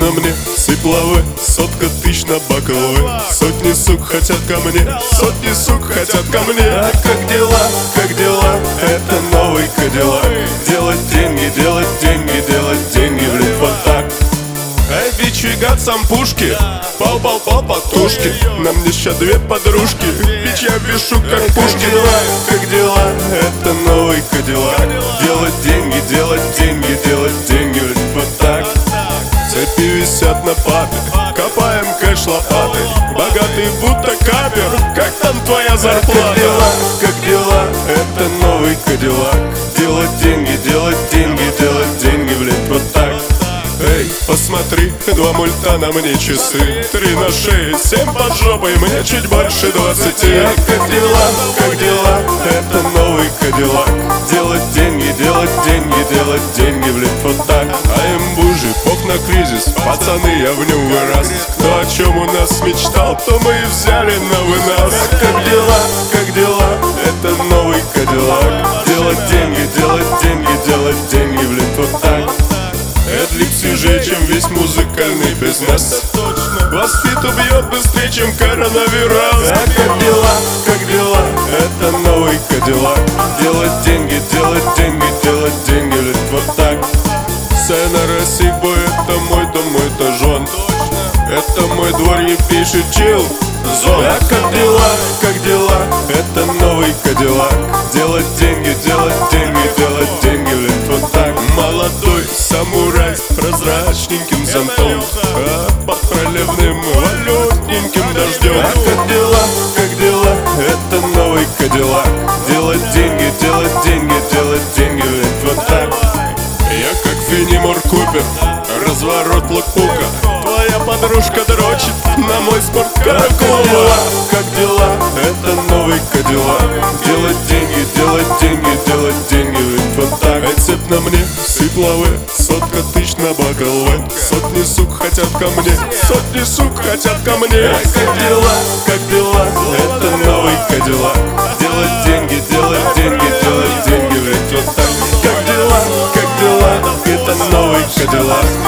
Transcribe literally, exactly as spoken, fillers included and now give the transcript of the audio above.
на мне сыпловы, сотка тысяч на баклавы. Сотни сук хотят ко мне, сотни сук хотят ко мне. А как дела, как дела, это новый Кадиллак. Делать деньги, делать деньги, делать деньги, блин, вот так. Эй, бичигат сам пушки, пал-пал-пал потушки. На мне ща две подружки, бич я вешу как пушки. Как дела, как дела, это новый Кадиллак. Делать деньги, делать деньги, делать деньги, блин, вот так. Цепи висят на папе, копаем кэш лопатой. Богатый будто капер, как там твоя зарплата? Как дела, как дела, это новый Кадиллак. Делать деньги, делать деньги, делать деньги, блин, вот так. Эй, посмотри, два мульта на мне часы, три на шее, семь под жопой, мне чуть больше двадцати. А как дела, как дела, это новый Кадиллак. Делать деньги, делать деньги, делать деньги, блин, вот так. А имбужи, пох на кризис, пацаны, я в нем вырос. Кто о чем у нас мечтал, то мы и взяли на вынос. А как дела, как дела, это новый Кадиллак. Делать деньги, делать деньги, делать деньги, блин, вот так. Эдлип свежее, чем весь музыкальный бизнес. Вас фит убьет быстрее, чем коронавирус. А как дела, как дела, это новый Кадиллак. Делать деньги, делать деньги, делать деньги, блин, вот так. Сцена Российбо, это мой дом, мой этажон. Это мой двор, не пишет чил зон. А как дела, как дела, это новый Кадиллак. Делать деньги, делать деньги, делать деньги, блин, вот так. Молодой самурай с прозрачненьким зонтом, а под проливным валютненьким дождем. А как дела, как дела, это новый Кадиллак. Делать деньги, делать деньги, делать деньги, блин, вот так. Я как Феннимор Купер, разворот локпука. Твоя подружка дрочит на мой спорткар. Как дела, как дела, это новый Кадиллак. Делать деньги, делать деньги, делать деньги, блин, вот так. Эй, цепь на мне сыпловы, сотка тысяч на баклавы. Сотни сук хотят ко мне, сотни сук хотят ко мне. Эй, как дела, как дела, это новый Кадиллак. Делать деньги, делать деньги, делать деньги, блин, вот так. Как дела, как дела, это новый Кадиллак.